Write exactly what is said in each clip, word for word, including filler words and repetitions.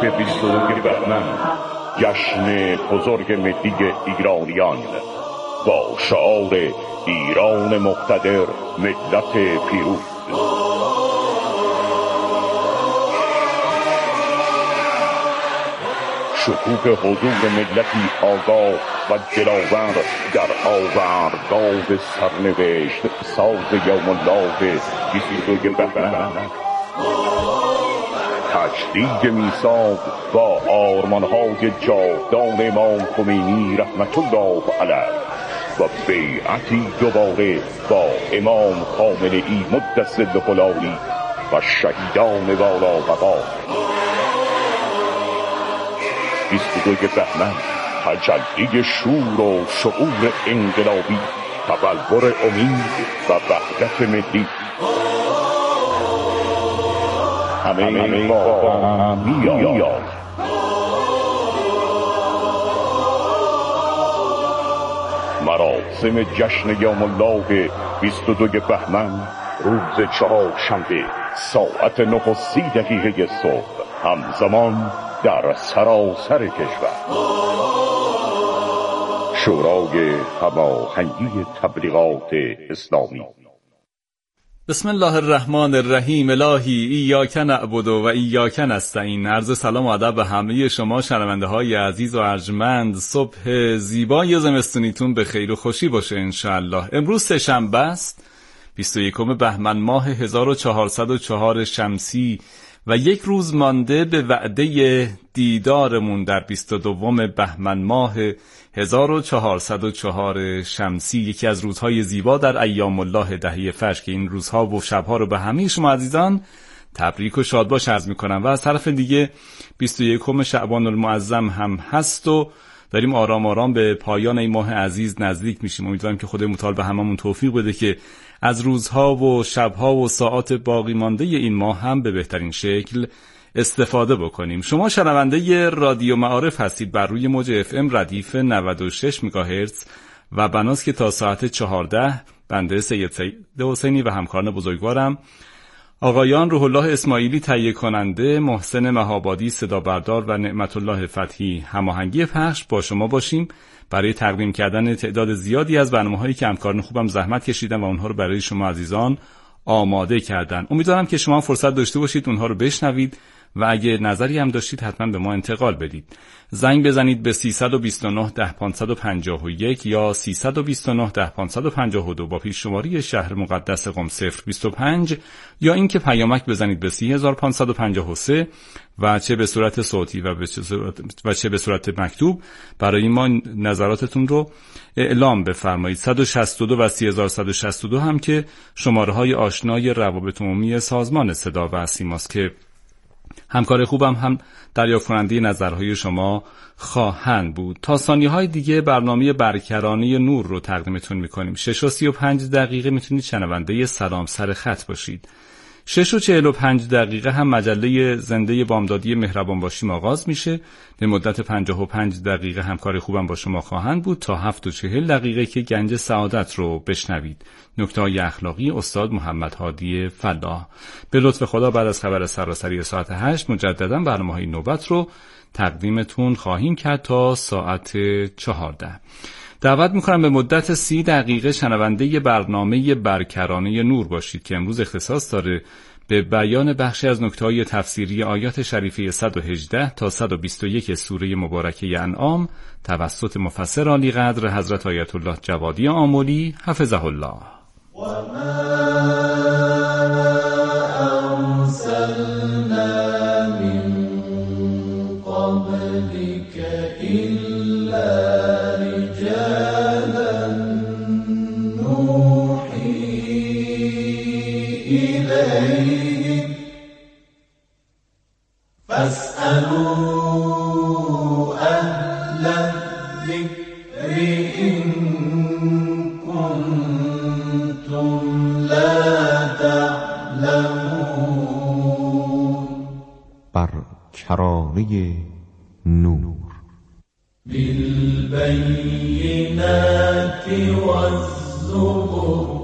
به بیست و دو بهمن، جشن بزرگ ملی ایرانیان با شعار ایران مقتدر، ملت پیروز. شکوه حضور ملتی آگاه و دلاور در آوردگاه سرنوشت ساز یوم الله بیست و دو بهمن، تجدید میثاق با آرمان‌های جاودان امام خمینی رحمت الله علیه و بیعتی دوباره با امام خامنه‌ای مدثر العالی و شهیدان والا بقا. بیست و دو بهمن تجلی شور و شعور انقلابی، تبلور امید و وحدت ملی. همه با هم میاد. مراسم جشن یوم الله بیست و دو بهمن روز چهارشنبه ساعت نه و سی دقیقه صبح همزمان در سراسر کشور. شورای هماهنگی تبلیغات اسلامی. بسم الله الرحمن الرحیم. الهی ایاک نعبد و ایاک نستعین. عرض سلام و ادب به همه شما شنونده های عزیز و ارجمند. صبح زیبای زمستونیتون به خیر و خوشی باشه انشاءالله. امروز سه‌شنبه است، بیست و یکم بهمن ماه هزار و چهارصد و چهار شمسی و یک روز مانده به وعده دیدارمون در بیست و دوم بهمن ماه هزار و چهارصد و چهار شمسی، یکی از روزهای زیبا در ایام الله دهه فجر که این روزها و شبها رو به همه شما عزیزان تبریک و شادباش عرض میکنم. و از طرف دیگه بیست و یکم شعبان المعظم هم هست و داریم آرام آرام به پایان این ماه عزیز نزدیک میشیم. امیدوارم که خدای متعال به هممون توفیق بده که از روزها و شبها و ساعات باقی مانده این ماه هم به بهترین شکل استفاده بکنیم. شما شنونده رادیو معارف هستید بر روی موج اف ام ردیف نود و شش مگاهرتز و بناست که تا ساعت چهارده بنده سید سید حسینی و همکاران بزرگوارم آقایان روح الله اسماعیلی تهیه کننده، محسن مهابادی صدا بردار و نعمت الله فتحی هماهنگی پخش با شما باشیم برای تقدیم کردن تعداد زیادی از برنامه‌هایی که همکاران خوبم زحمت کشیدن و اونها رو برای شما عزیزان آماده کردن. امیدوارم که شما فرصت داشته باشید اونها رو بشنوید و اگه نظری هم داشتید حتما به ما انتقال بدید. زنگ بزنید به سیصد و بیست و نه ده پانصد و پنجاه و یک یا سیصد و بیست و نه ده پانصد و پنجاه و دو با پیش شماری شهر مقدس قم صفر بیست و پنج یا اینکه پیامک بزنید به سی هزار و پانصد و پنجاه و سه و چه به صورت صوتی و به صورت و چه به صورت مکتوب برای ما نظراتتون رو اعلام بفرمایید. صد و شصت و دو و سی هزار و صد و شصت و دو هم که شماره‌های آشنای روابط عمومی سازمان صدا و سیماست که همکار خوبم هم دریافت کننده نظرهای شما خواهند بود. تا ثانیه‌های دیگه برنامه برکرانه نور رو تقدیمتون می‌کنیم. شش و سی و پنج دقیقه میتونید شنونده سلام سر خط باشید. شش و چهل و پنج دقیقه هم مجله زنده بامدادی مهربان باشیم آغاز میشه. به مدت پنجاه و پنج دقیقه همکار خوبم با شما خواهند بود تا هفت و چهل دقیقه که گنج سعادت رو بشنوید. نکته‌های اخلاقی استاد محمد هادی فلاح. به لطف خدا بعد از خبر سراسری ساعت هشت مجددا برنامه‌های نوبت رو تقدیمتون خواهیم کرد تا ساعت چهارده. دعوت میکنم به مدت سی دقیقه شنونده برنامه برکرانه نور باشید که امروز اختصاص داره به بیان بخشی از نکته‌های تفسیری آیات شریفه صد و هجده تا صد و بیست و یک سوره مبارکه انعام توسط مفسر عالی قدر حضرت آیت الله جوادی آملی حفظه الله. فاسألوا أهل الذكر إن كنتم لا تعلمون. برکرانه نور. بالبينات والزبر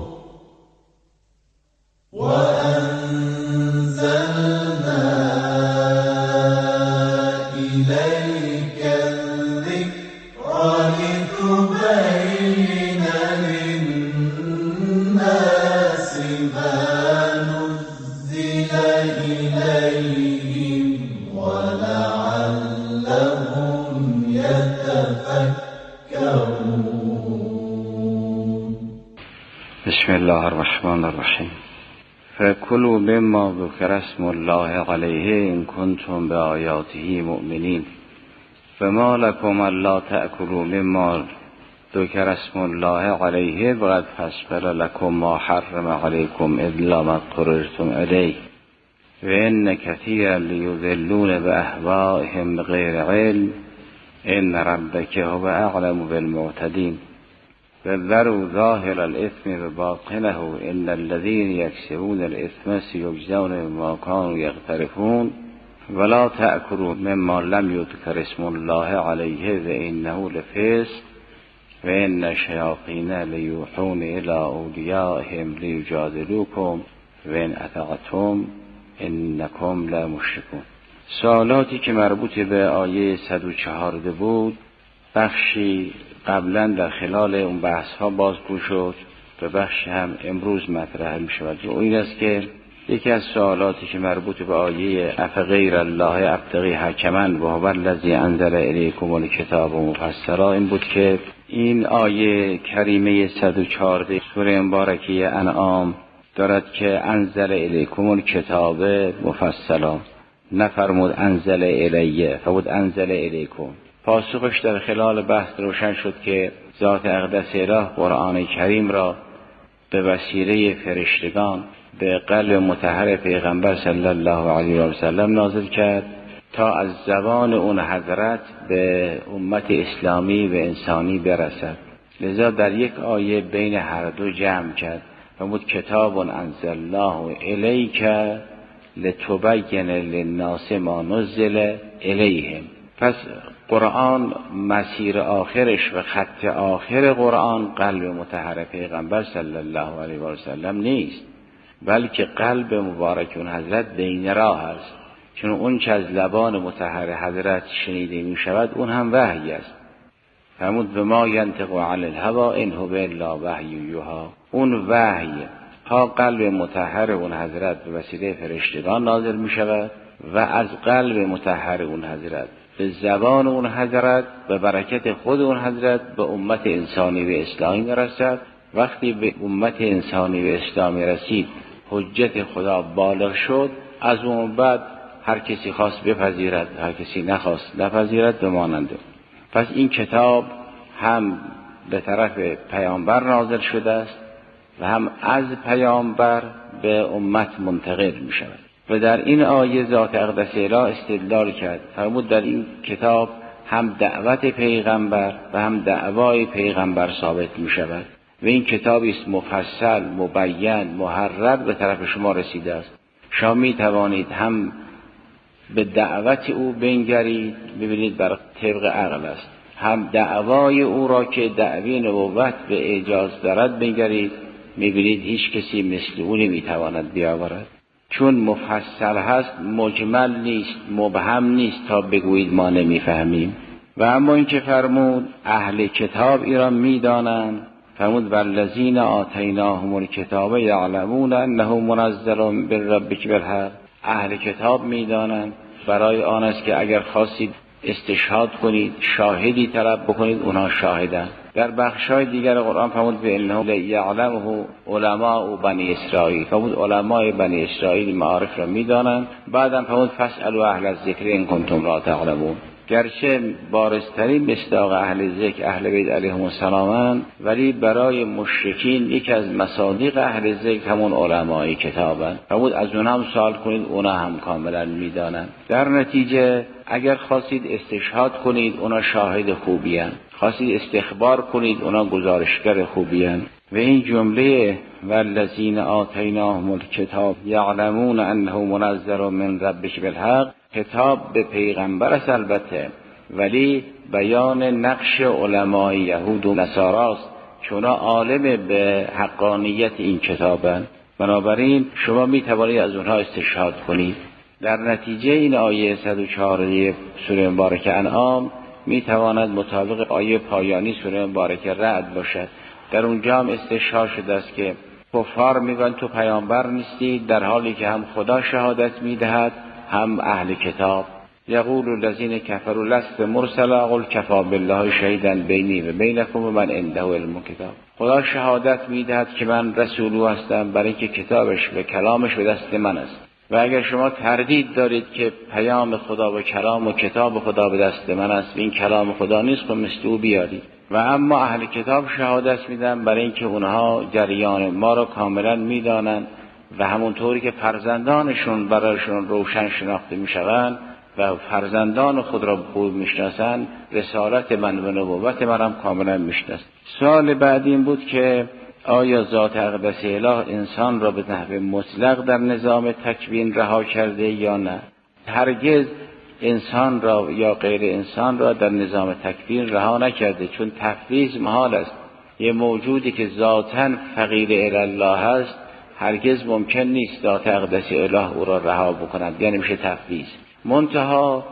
وأنزلنا بسم الله الرحمن الرحیم. فکلوا مما ذکر اسم الله علیه ان کنتم بآیاته مؤمنین فما لکم الا تأکلوا مما ذکر اسم الله علیه وقد فصل لکم ما حرم علیکم الا ما اضطررتم الیه و ان کثیرا لیضلون باهوائهم بغیر علم ان ربک هو اعلم بالمعتدین وذروا ظاهر الاثم وباطنه ان الذين يكسبون الاثم سيجزون بما كانوا يقترفون ولا تأكلوا مما لم يذكر اسم الله عليه وانه لفسق وان الشياطين ليوحون الى اوليائهم ليجادلوكم وان اطعتم انکم لمشركون. سوالاتی که مربوط به آیه صد و چهار بود بخشی قبلا در خلال اون بحث ها بازگو شد و بخشی هم امروز مطرح می شود و این است که یکی از سوالاتی که مربوط به آیه افغیر الله ابتغی حکما و هو الذی انزل الیکم الکتاب مفصلا این بود که این آیه کریمه صد و چهار سوره مبارکه انعام دارد که انزل الیکم الکتاب مفصلا، نفرمود انزل الیه، فرمود انزل الیکم. پاسخش در خلال بحث روشن شد که ذات اقدس اله قرآن کریم را به وسیله فرشتگان به قلب مطهر پیغمبر صلی الله علیه و سلم نازل کرد تا از زبان اون حضرت به امت اسلامی و انسانی برسد. لذا در یک آیه بین هر دو جمع کرد. فرمود کتاب انزلناه الیک لتبین للناس ما نزل الیهم. پس قرآن مسیر آخرش و خط آخر قرآن قلب مطهر پیغمبر صلی الله علیه و سلم نیست، بلکه قلب مبارک اون حضرت بین راه است، چون اون چه از لبان مطهر حضرت شنیده می شود اون هم وحی است. فرمود و ما ینطق عن الهوی ان هو الا وحی یوحی. اون وحی ها قلب مطهر اون حضرت به وسیله فرشتگان نازل می شود و از قلب مطهر اون حضرت به زبان اون حضرت به برکت خود اون حضرت به امت انسانی و اسلامی رسد. وقتی به امت انسانی و اسلامی رسید حجت خدا بالغ شد، از اون بعد هر کسی خواست بپذیرد، هر کسی نخواست نپذیرد بماننده. پس این کتاب هم به طرف پیامبر نازل شده است و هم از پیامبر به امت منتقل می شود. و در این آیه ذات اقدس اله استدلال کرد. فرمود در این کتاب هم دعوت پیغمبر و هم دعوای پیغمبر ثابت می شود و این کتابی است مفصل، مبین، محرر به طرف شما رسیده است. شما می توانید هم به دعوت او بنگرید، ببینید بر طبق عقل است، هم دعوای او را که دعوی نبوت به اجاز دارد بنگرید، میبینید هیچ کسی مثل او نمیتواند بیاورد، چون مفصل هست، مجمل نیست، مبهم نیست تا بگویید ما نمیفهمیم. و اما این که فرمود اهل کتاب ایران میدانند، فرمود والذین آتیناهم الکتاب یعلمون انه منزل من ربک بالحق. اهل کتاب میدانند برای آن است که اگر خواستید استشهاد کنید، شاهدی طلب بکنید، اونها شاهدن. در بخشای دیگر قرآن فرمود به انه یعلمه علماء بنی اسرائیل، فرمود علمای بنی اسرائیل معارف را میدانند. بعدم فرمود فاسألوا اهل الذکر ان کنتم لا تعلمون. گرچه بارزترین مصداق اهل ذکر اهل بیت علیهم السلام، ولی برای مشرکین یکی از مصادیق اهل ذکر همون علمای کتابن. فرمود از اونها هم سوال کنید، اونها هم کاملا میدانند. در نتیجه اگر خواستید استشهاد کنید، اونا شاهد خوبی هستند. خواستید استخبار کنید، اونا گزارشگر خوبی هستند. و این جمله والذین آتیناهم الکتاب یعلمون انه منزل من ربک بالحق، خطاب به پیغمبر است البته، ولی بیان نقش علمای یهود و نصاراست، چون عالم به حقانیت این کتابند. بنابراین شما می توانید از اونها استشهاد کنید. در نتیجه این آیه صد و چهار سوره مبارکه انعام می تواند مطابق آیه پایانی سوره مبارکه رعد باشد. در اونجا هم استشهاد شده است که کفار میگن تو پیامبر نیستی، در حالی که هم خدا شهادت میدهد هم اهل کتاب. یقول الذین کفروا لست مرسلا قل کفی بالله شهیدا بینی و بینکم و من عنده علم کتاب. خدا شهادت میدهد که من رسول او هستم برای اینکه کتابش و کلامش به دست من است. و اگر شما تردید دارید که پیام خدا و کلام و کتاب خدا به دست من است و این کلام خدا نیست، خب مثل او بیارید. و اما اهل کتاب شهادت میدن برای اینکه اونها جریان ما را کاملا میدانند و همونطوری که فرزندانشون برایشون روشن شناخته میشوند و فرزندان خود را خوب میشناسند، رسالت من و نبوت من هم کاملا میشناسند. سوال بعد این بود که آیا ذات اقدس اله انسان را به نحو مطلق در نظام تکوین رها کرده یا نه؟ هرگز انسان را یا غیر انسان را در نظام تکوین رها نکرده، چون تفویض محال است. یه موجودی که ذاتاً فقیر الی الله است هرگز ممکن نیست ذات اقدس اله او را رها بکند، یعنی میشه تفویض. منتها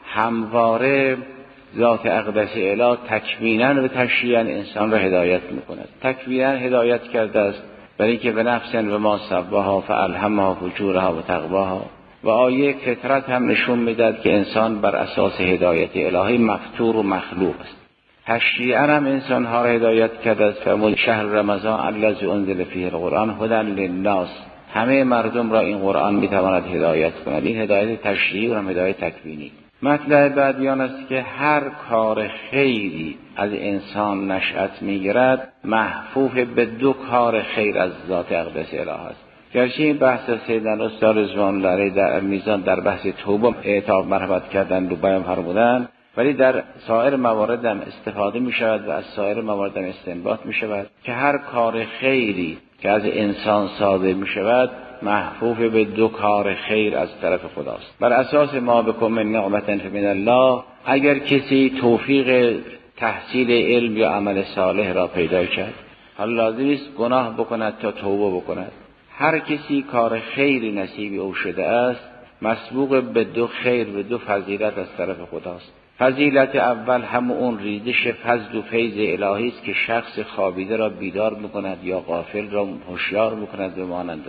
همواره ذات اقدس اله تکویناً و تشریعاً انسان را هدایت میکند. تکویناً هدایت کرده است برای اینکه به نفس و ما سواها فالهمها فجورها و تقواها. و آیه فطرت هم نشون میداد که انسان بر اساس هدایت الهی مفطور و مخلوق است. تشریعاً هم انسان ها را هدایت کرده است. فرمود شهر رمضان الذی انزل فیه القرآن هدی للناس، همه مردم را این قرآن میتواند هدایت کند. این هدایت تشریعی و هم هدایت تکوینی. مطلب بعدی آن است که هر کار خیری از انسان نشأت میگیرد محفوف به دو کار خیر از ذات اقدس اله است. گرچه این بحث سیدنا استاد رضوان الله علیه در میزان در بحث توبه اعتاب مرحمت کردن و بیان فرمودن، ولی در سایر موارد هم استفاده می شود و از سایر موارد هم استنباط می شود که هر کار خیری که از انسان صادر می شود محفوف به دو کار خیر از طرف خداست. بر اساس ما بکم من نعمت فمن الله، اگر کسی توفیق تحصیل علم یا عمل صالح را پیدا کرد، حالا لازم است گناه بکند تا توبه بکند. هر کسی کار خیری نصیب او شده است مسبوق به دو خیر و دو فضیلت از طرف خداست. فضیلت اول هم اون ریزش فضل و فیض الهی است که شخص خوابیده را بیدار میکند یا غافل را هوشیار میکند به مانند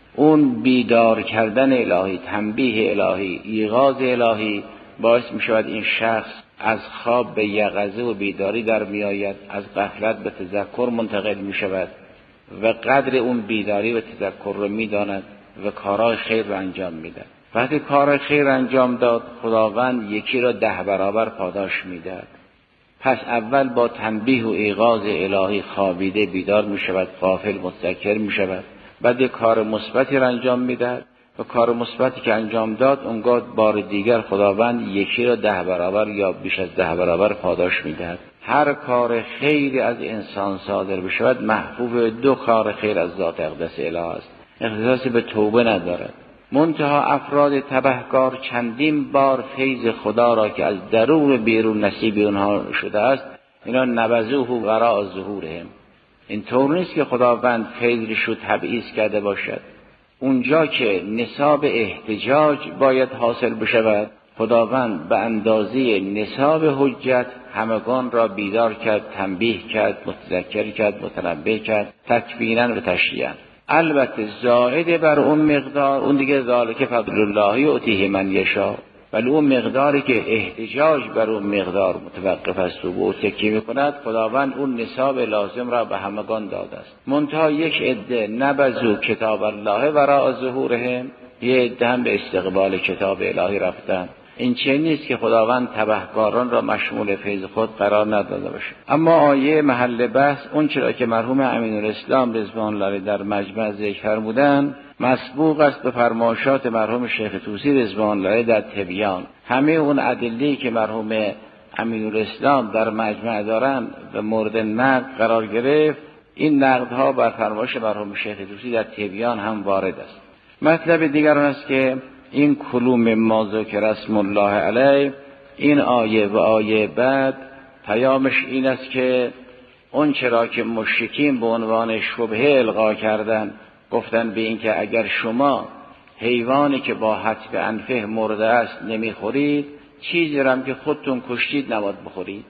اون بیدار کردن الهی، تنبیه الهی، ایقاظ الهی باعث میشود این شخص از خواب به یقظه و بیداری در میآید، از غفلت به تذکر منتقل میشود و قدر اون بیداری و تذکر رو میداند و کارهای خیر رو انجام میدهد. وقتی کار خیر انجام داد خداوند یکی را ده برابر پاداش میدهد. پس اول با تنبیه و ایقاظ الهی خوابیده بیدار میشود، غافل متذکر میشود. بعد یک کار مثبتی را انجام میدهد و کار مثبتی که انجام داد اونگاه بار دیگر خداوند یکی را ده برابر یا بیش از ده برابر پاداش میدهد. هر کار خیری از انسان صادر بشود محفوظ دو کار خیر از ذات اقدس اله است، اختصاصی به توبه ندارد. منتها افراد تبهکار چندین بار فیض خدا را که از درون بیرون نصیب اونها شده است اینا نبذوه وراء ظهورهم. این طور نیست که خداوند فیضش رو تبعیض کرده باشد. اونجا که نصاب احتجاج باید حاصل بشود خداوند به اندازه نصاب حجت همگان را بیدار کرد، تنبیه کرد، متذکر کرد، متنبه کرد، تکوینا و تشریعا. البته زائد بر اون مقدار اون دیگه ذالک فضل الله یؤتیه من یشاء، ولی اون مقداری که احتجاج بر اون مقدار متوقف است و او تکیه میکند خداوند اون نصاب لازم را به همگان داده است. منتها یک عده نبذو کتاب الله وراء ظهورهم، یه عده هم به استقبال کتاب الهی رفتن. این چه نیست که خداوند تبهکاران را مشمول فیض خود قرار نداده باشه. اما آیه محل بحث اون چرا که مرحوم امینالاسلام رضوان الله در مجمع ذکر فرمودن مسبوق است به فرمایشات مرحوم شیخ طوسی رضوان الله در تبیان. همه اون ادله‌ای که مرحوم امینالاسلام در مجمع دارن و مورد نقد قرار گرفت، این نقدها بر فرمایش مرحوم شیخ طوسی در تبیان هم وارد است. مطلب دیگر آن است که این کلوم ما ذکر اسم الله علیه، این آیه و آیه بعد پیامش این است که اون چرا که مشرکین به عنوان شبهه القا کردن، گفتن به این که اگر شما حیوانی که با حتف انفه مرده است نمیخورید، چیزی را هم که خودتون کشتید نباید بخورید.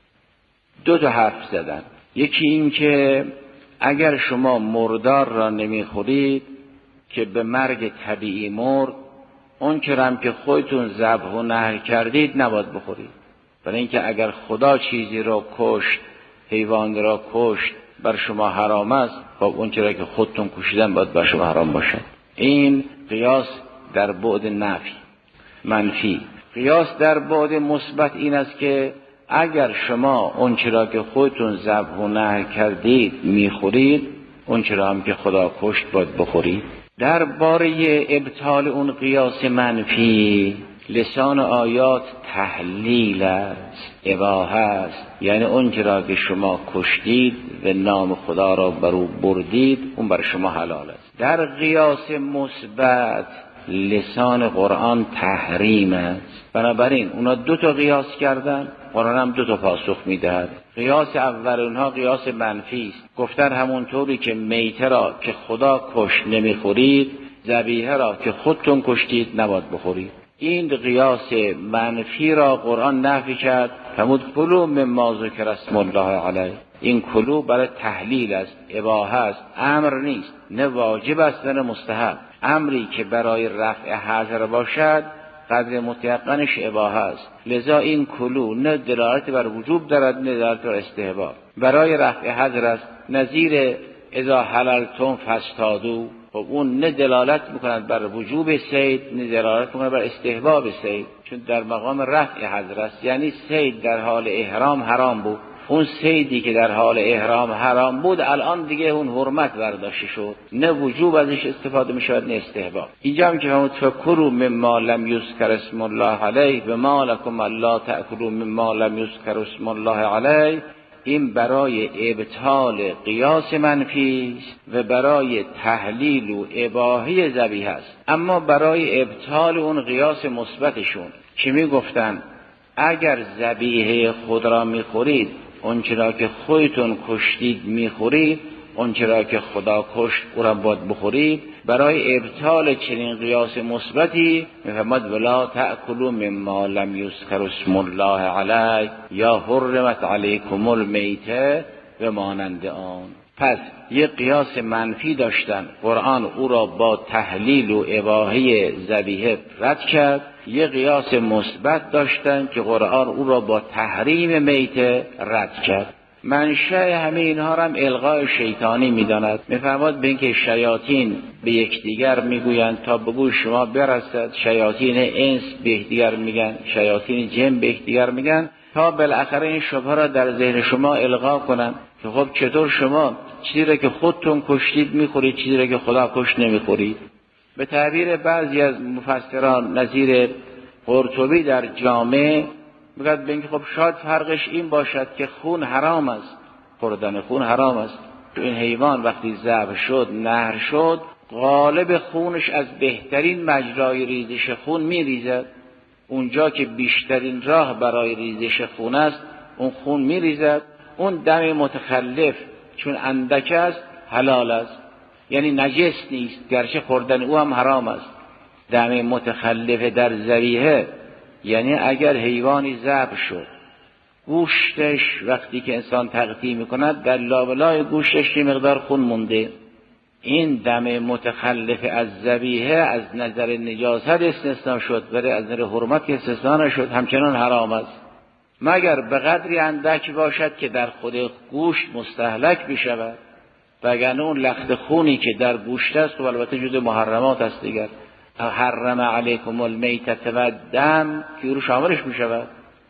دو تا حرف زدن. یکی این که اگر شما مردار را نمیخورید که به مرگ طبیعی مرد، اون چرا که خودتون ذبح و نحر کردید نباید بخورید. برای اینکه اگر خدا چیزی را کشت، حیوان را کشت، بر شما حرام است، خب اون چرا که خودتون کشیدن باید بر شما حرام باشد. این قیاس در بعد نفی منفی. قیاس در بعد مثبت این است که اگر شما اون چرا که خودتون ذبح و نحر کردید میخورید، اون چرا هم که خدا کشت باید بخورید. در باره ابطال اون قیاس منفی لسان آیات تحلیل است، اباحه است. یعنی اون چرا که شما کشتید و نام خدا را بر او بردید، اون بر شما حلال است. در قیاس مثبت لسان قرآن تحریم است. بنابراین اونا دو تا قیاس کردن، قرآن هم دو تا پاسخ میدهد. قیاس اول اونها قیاس منفی است. گفتن همونطوری که میته را که خدا کشت نمیخورید، ذبیحه را که خودتون کشتید نباید بخورید. این قیاس منفی را قرآن نفی کرد. فرمود کلوا مما ذکر اسم الله علیه. این کلو برای تحلیل است، اباحه است، امر نیست، نه واجب است نه مستحب. امری که برای رفع حظر باشد قدر متیقنش اباحه است. لذا این کلو نه دلالت بر وجوب دارد نه دلالت بر استحباب. برای رفع حظر است. نظیر اذا حللتم فاصطادوا، خب اون نه دلالت میکند بر وجوب صید نه دلالت میکند بر استحباب صید، چون در مقام رفع حظر است. یعنی صید در حال احرام حرام بود، اون صیدی که در حال احرام حرام بود الان دیگه اون حرمت برداشته شد، نه وجوب ازش استفاده میشود نه استحباب. اینجا هم که همون تفکروا مما لم یذکر اسم الله علیه و ما لکم الا تأکلوا مما لم یذکر اسم الله علیه، این برای ابطال قیاس منفی و برای تحلیل و اباحه ذبیحه است. اما برای ابطال اون قیاس مثبتشون که میگفتن اگر ذبیحه خود را میخورید، اون چرا که خودتون کشتید میخورید، اون چرا که خدا کشت او را باید بخورید، برای ابطال چنین قیاس مثبتی میفرماد ولا تأکلوا مما لم یذکر اسم الله علیه یا حرمت علیکم المیته و مانند آن. پس یک قیاس منفی داشتن، قرآن او را با تحلیل و اباحه ذبیحه رد کرد. یک قیاس مثبت داشتن که قرآن او را با تحریم میته رد کرد. منشأ همه اینها را هم الغای شیطانی میداند. میفرماد به اینکه شیاطین به یکدیگر میگویند تا به گوش شما برسد، شیاطین انس به یکدیگر میگن، شیاطین جن به یکدیگر میگن، تا بالاخره این شبهه را در ذهن شما الغا کنند که خب چطور شما چیزی را که خودتون کشتید میخورید، چیزی را که خدا کشت نمیخورید. به تعبیر بعضی از مفسران نظیر قرطبی در جامع میگه به اینکه خب شاید فرقش این باشد که خون حرام است، خوردن خون حرام است. این حیوان وقتی ذبح شد، نحر شد، غالب خونش از بهترین مجرای ریزش خون میریزد. اونجا که بیشترین راه برای ریزش خون است اون خون میریزد. اون دم متخلف چون اندک است حلال است، یعنی نجس نیست، گرچه خوردن او هم حرام است. دم متخلف در ذبیحه یعنی اگر حیوانی ذبح شد، گوشتش وقتی که انسان تقطیع میکند در لابلای گوشتش یه مقدار خون مونده، این دم متخلف از ذبیحه از نظر نجاست استثناء شد، ولی از نظر حرمت استثناء نشد، همچنان حرام است، مگر به قدری اندک باشد که در خود گوشت مستهلک بشود. وگرنه اون لخت خونی که در گوشت است و البته جزء محرمات است دیگر، حرم علیکم المیتة و دم که رو شاملش می شود.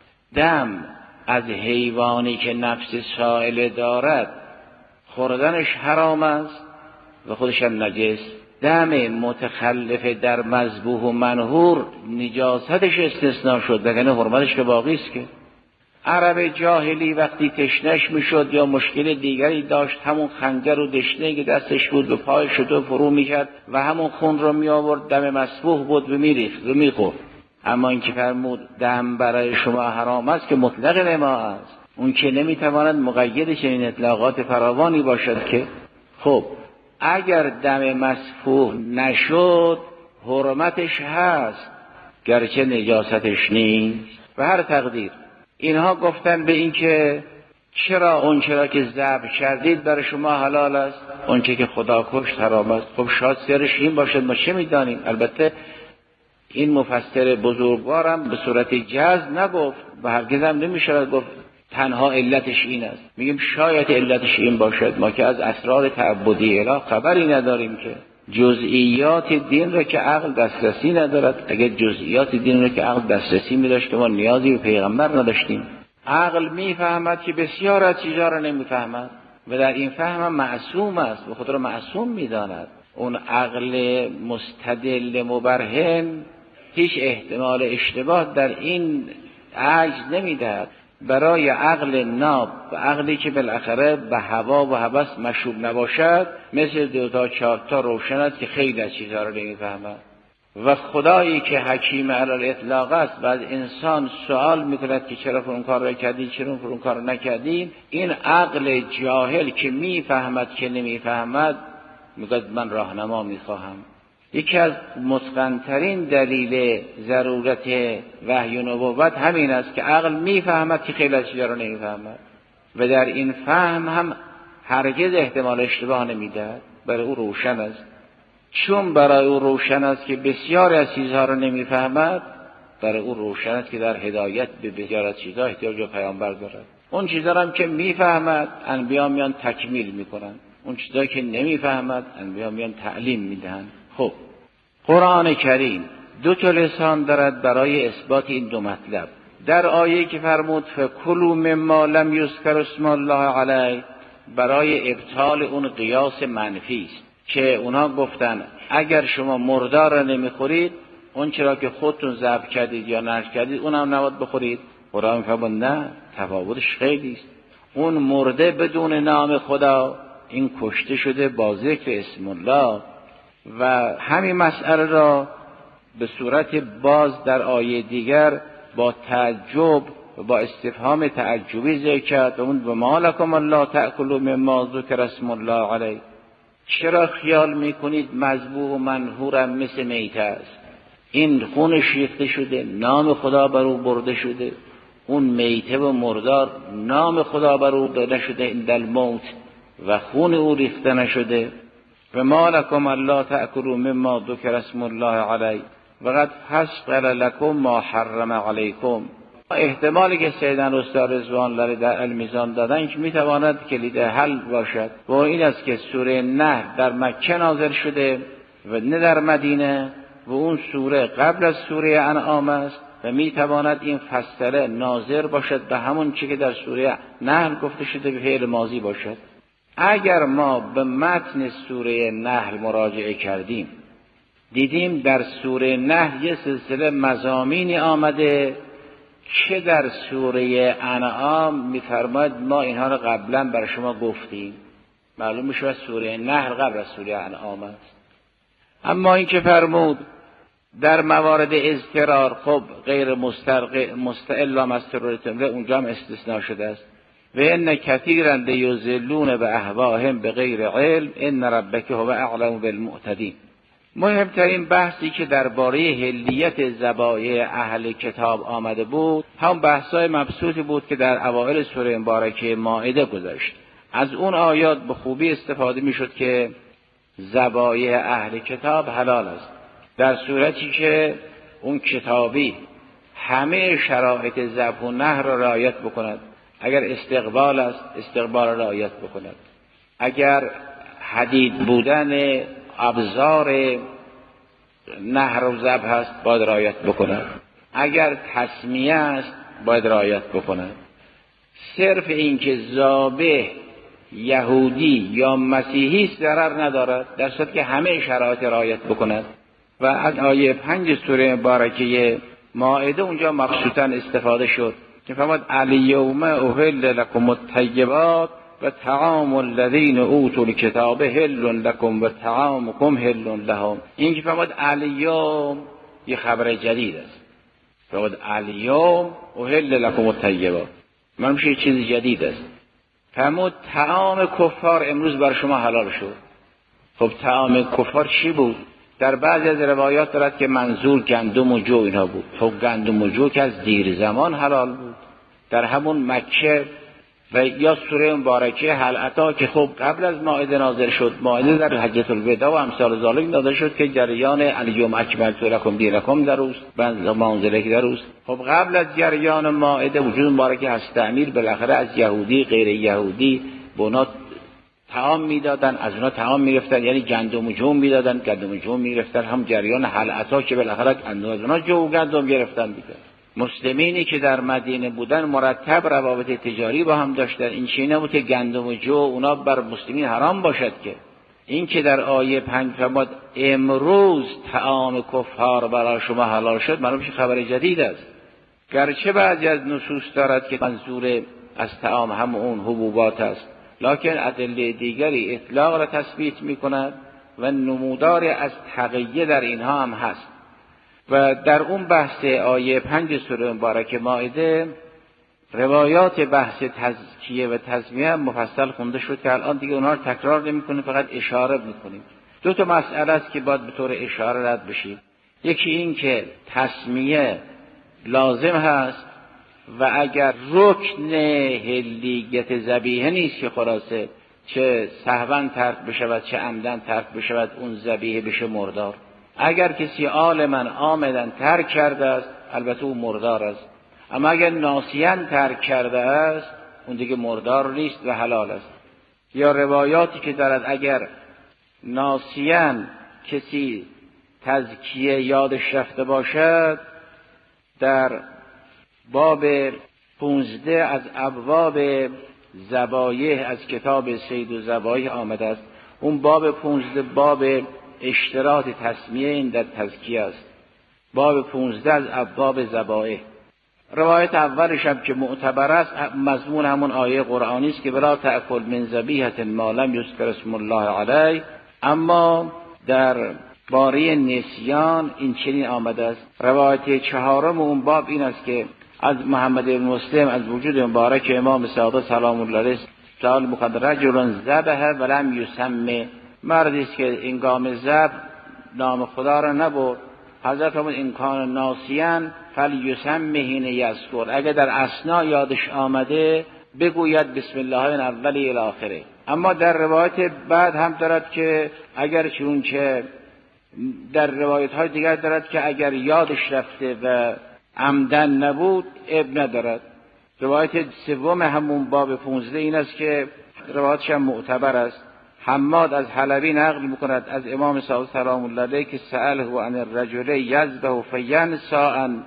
دم از حیوانی که نفس سائل دارد خوردنش حرام است و خودش هم نجس. دم متخلف در مذبوح و منحور نجاستش استثناء شد، وگرنه حرمتش که باقی است. که عرب جاهلی وقتی تشنش میشد یا مشکل دیگری داشت، همون خنجر و دشنه که دستش بود به پای شد و فرو میکرد و همون خون رو می آورد، دم مسفوح بود و میریخت و میخورد. اما این که فرمود دم برای شما حرام است که مطلق نما است، اون که نمیتواند مقید چنین اطلاقات فراوانی باشد. که خب اگر دم مسفوح نشد حرمتش هست گرچه نجاستش نیست. و هر تقدیر اینها گفتن به این که چرا اون چرا که ذبح کردید برای شما حلال است، اون که خدا کشت حرام است. خب شاید سرش این باشد، ما چه میدانیم. البته این مفسر بزرگوارم به صورت جزم نگفت و هرگز هم نمیشود گفت تنها علتش این است. میگیم شاید علتش این باشد، ما که از اسرار تعبدی اله خبری نداریم که جزئیات دین را که عقل دسترسی ندارد. اگر جزئیات دین را که عقل دسترسی می‌داشت که ما نیازی به پیغمبر نداشتیم. عقل میفهمد که بسیار از چیزا را نمیفهمد و در این فهم هم معصوم است و خود را معصوم می‌داند. اون عقل مستدل مبرهن هیچ احتمال اشتباه در این عجز نمی‌دهد. برای عقل ناب و عقلی که بالاخره به هوا و هوس مشروب نباشد مثل دو تا چهار تا روشن است که خیلی از چیزها را نمی‌فهمد. و خدایی که حکیم علی الاطلاق است و از انسان سوال می‌کند که چرا فلان کار را کردی، چرا فلان کار را نکردی، این عقل جاهل که می‌فهمد که نمی‌فهمد میگه من راهنما می‌خواهم. یکی از متقن‌ترین دلیل ضرورت وحی و نبوت همین است که عقل میفهمد که خیلی از چیزا رو نمیفهمد و در این فهم هم هرگز احتمال اشتباه نمیدهد. برای او روشن است. چون برای او روشن است که بسیار از چیزها رو نمیفهمد، برای او روشن است که در هدایت به بسیار از چیزها احتیاج به پیامبر دارد. اون چیزا هم که میفهمد انبیا میان تکمیل میکنن، اون چیزایی که نمیفهمد انبیا میان تعلیم میدهن. خب قرآن کریم دو تا لسان دارد برای اثبات این دو مطلب. در آیه که فرمود فکلوا مما لم یذکر اسم الله علیه برای ابطال اون قیاس منفی است که اونا گفتن اگر شما مردار را نمیخورید اون چرا که خودتون ذبح کردید یا نشر کردید اونم نباید بخورید. قرآن فرمود نه، تفاوتش خیلی است. اون مرده بدون نام خدا، این کشته شده با ذکر اسم الله. و همین مسئله را به صورت باز در آیه دیگر با تعجب و با استفهام تعجبی ذکر کرد و اون و ما لکم الله تأکلوا مما ذکر اسم الله علیه. چرا خیال میکنید مذبوح و منحورم مثل میته است؟ این خونش ریخته شده، نام خدا بر او برده شده. اون میته و مردار نام خدا بر او برده شده عند الموت و خون او ریخته نشده. و ما لکم الله تأکلوا مما ذکر اسم الله علیه و قد فصل لکم ما حرم علیکم. احتمالی که سیدنا استاد رضوان الله در المیزان دادن که میتواند کلید حل باشد و این است که سوره نحل در مکه نازل شده و نه در مدینه و اون سوره قبل از سوره انعام است و میتواند این فصله ناظر باشد به همون چیزی که در سوره نحل گفته شده به فعل ماضی باشد. اگر ما به متن سوره نحل مراجعه کردیم دیدیم در سوره نحل یه سلسله مضامینی آمده که در سوره انعام میفرماید ما اینها رو قبلا برای شما گفتیم. معلوم میشه سوره نحل قبل از سوره انعام است. اما این که فرمود در موارد اضطرار، خب غیر مستقل و مستقل اونجا هم استثناء شده است. و ان کثیرا لیضلون باهواهم بغیر علم ان ربک هو اعلم بالمعتدین. مهمترین بحثی که درباره حلیت ذبایح اهل کتاب آمده بود هم بحثای مبسوطی بود که در اوائل سوره مبارکه مائده گذشت. از اون آیات به خوبی استفاده میشد که ذبایح اهل کتاب حلال است در صورتی که اون کتابی همه شرایط ذبح و نحر را رعایت بکند. اگر استقبال است استقبال را رعایت بکند. اگر حدید بودن ابزار نحر و ذبح است باید رعایت بکند. اگر تسمیه است باید رعایت بکند. صرف این که ذابح یهودی یا مسیحی ضرر ندارد در صورتی که همه شرایط رعایت بکند. و از آیه پنج سوره مبارکه مائده اونجا مخصوصا استفاده شد که فرمود الیوم احل لکم الطیبات و طعام الذین اوتوا الکتاب حل لکم و طعامکم حل لهم. این که فرمود الیوم یه خبر جدید است. فرمود الیوم احل لکم الطیبات، من میشه چیز جدید است. فرمود طعام کفار امروز بر شما حلال شد. خب طعام کفار چی بود؟ در بعضی از روایات دارد که منظور گندم و جو اینها بود. خب گندم و جو که از دیر زمان حلال بود. در همون مکه و یا سوره مبارکه هل اتی که خب قبل از مائده نازل شد. مائده در حجة الوداع و امثال ذالک نازل شد که جریان الیوم اکملت لکم دینکم در اوست، بعد منزله که در اوست. خب قبل از جریان مائده وجود مبارکه هست تعمیر بالاخره از یهودی غیر یهودی به اونا طعام میدادن، از اونا طعام میگرفتن، یعنی گندم و جو میدادن، گندم و جو میگرفتن. هم جریان هل اتی که بالاخره از اونا جو و گندم گرفتن دیگه. مسلمینی که در مدینه بودن مرتب روابط تجاری با هم داشتن. این چیزی نبود که گندم و جو اونا بر مسلمین حرام باشد که. این که در آیه پنج فرمود امروز طعام کفار برای شما حلال شد، معلوم میشه خبر جدید است. گرچه بعضی از نصوص دارد که منظور از طعام هم اون حبوبات است، لکن ادله دیگری اطلاق را تثبیت میکند و نمودار از تقیه در اینها هم هست. و در اون بحث آیه پنج سوره مبارکه مائده روایات بحث تزکیه و تسمیه مفصل خونده شد که الان دیگه اونها رو تکرار نمی‌کنیم، فقط اشاره می‌کنیم. دو تا مسئله است که باید به طور اشاره رد بشیم. یکی این که تسمیه لازم هست و اگر رکن هلیت ذبیحه نیست که خلاصه چه سهواً ترک بشود چه عمدن ترک بشود اون ذبیحه بشه مردار. اگر کسی عالماً عامداً ترک کرده است البته اون مردار است، اما اگر ناسیاً ترک کرده است اون دیگه مردار نیست و حلال است. یا روایاتی که دارد اگر ناسیاً کسی تزکیه یادش رفته باشد، در باب پونزده از ابواب ذبایح از کتاب صید و ذبایح آمده است. اون باب پونزده باب اشتراط تسمیه این در تزکیه است. باب پونزده از ابواب ذبایح. روایت اولش هم که معتبر است مضمون همون آیه قرآنی است که ولا تأکل من ذبیحة ما لم یذکر اسم الله علیه. اما در باره نسیان این چنین آمده است. روایت چهارم اون باب این است که از محمد بن مسلم از وجود مبارک امام صادق سلام الله علیه سال مقدر رجل ذبح ولم یسمه، مردی است که انگام ذبح نام خدا را نبرد. حضرت فرمود ان کان ناسیاً فلیسمه حین یذکر، اگر در اثنا یادش آمده بگوید بسم الله من اولی الی آخره. اما در روایت بعد هم دارد که اگر چون که در روایت های دیگر دارد که اگر یادش رفته و عمدن نبود اب ندارد. روایت سوم همون باب پونزده این است که روایتش هم معتبر است. حماد از حلبی نقل میکند از امام صادق سلام الله علیه که سأله عن الرجل یذبح فینسی ان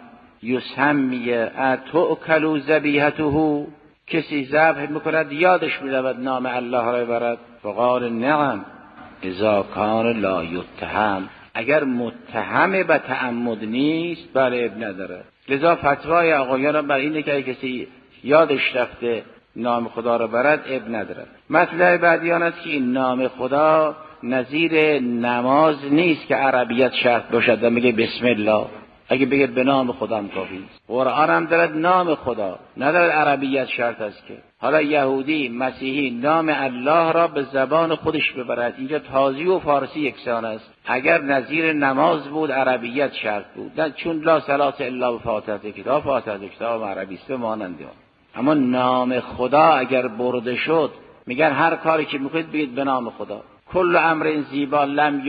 یسمی اتؤکل ذبیحته، کسی ذبح میکند یادش میرود نام الله را ببرد. فقال نعم اذا کان لا یتهم، اگر متهم به تعمد نیست بله اب نداره. لذا فتوای آقایان بر اینه که کسی یادش رفته نام خدا را برد اب نداره. مطلب بعدی آن است که این نام خدا نظیر نماز نیست که عربیت شرط باشد و میگه بسم الله، اگه بگه به نام خدا هم کافی است. قرآن هم دارد نام خدا، ندارد عربیت شرط است که حالا یهودی مسیحی نام الله را به زبان خودش ببرد. اینجا تازی و فارسی یکسان است. اگر نظیر نماز بود عربیت شرط بود، نه چون لا صلاة الا بفاتحه کتاب، فاتحه کتاب عربی است مانند اون. اما نام خدا اگر برده شد میگن هر کاری که میکنید بگید به نام خدا. کل امر زیبا لم